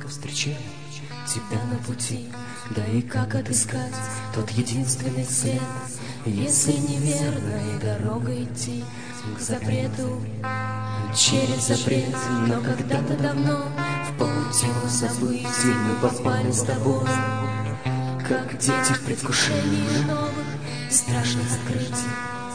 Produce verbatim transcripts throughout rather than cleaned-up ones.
редко встречаю тебя на пути. Да и как отыскать тот единственный свет, если неверной дорогой идти к запрету, через запрет? Но когда-то давно в паутину событий мы попали с тобой, как дети в предвкушении новых страшных открытий.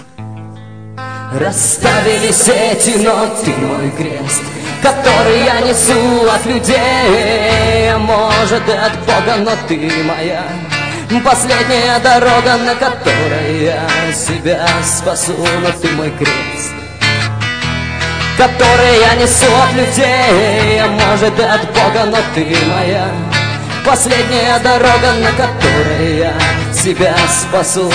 Расставились эти, но ты мой крест, который я несу от людей. Может, и от Бога, но ты моя последняя дорога, на которой я себя спасу. Но ты мой крест, который я несу от людей. Может, и от Бога, но ты моя последняя дорога, на которой я себя спасу.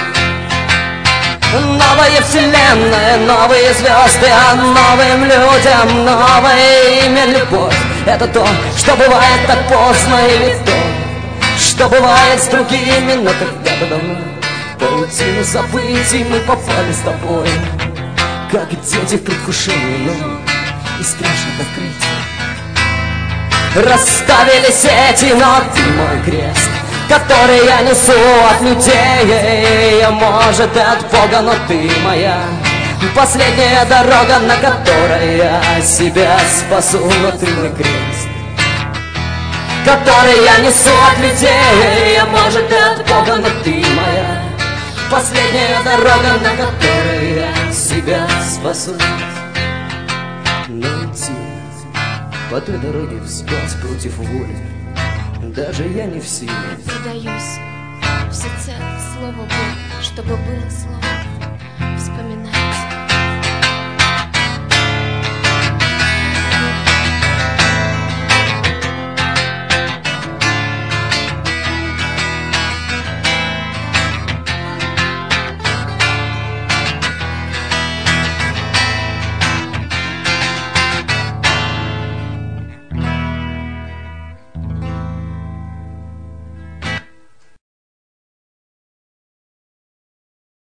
Новая вселенная, новые звезды, а новым людям новое имя любовь. Это то, что бывает так поздно, или то, что бывает с другими. Но когда-то давно в паутину событий мы попали с тобой, как дети в предвкушении новых и страшных открытий. Расставились эти, но ты мой крест, который я несу от людей. Может, и от Бога, но ты моя последняя дорога, на которой я себя спасу. Но ты мой крест, который я несу от людей. Может, и от Бога, но ты моя последняя дорога, на которой я себя спасу. Но идти по той дороге вспять против воли даже я не в силе. Предаюсь всецело слову Бога, чтобы было слово. Вспоминаю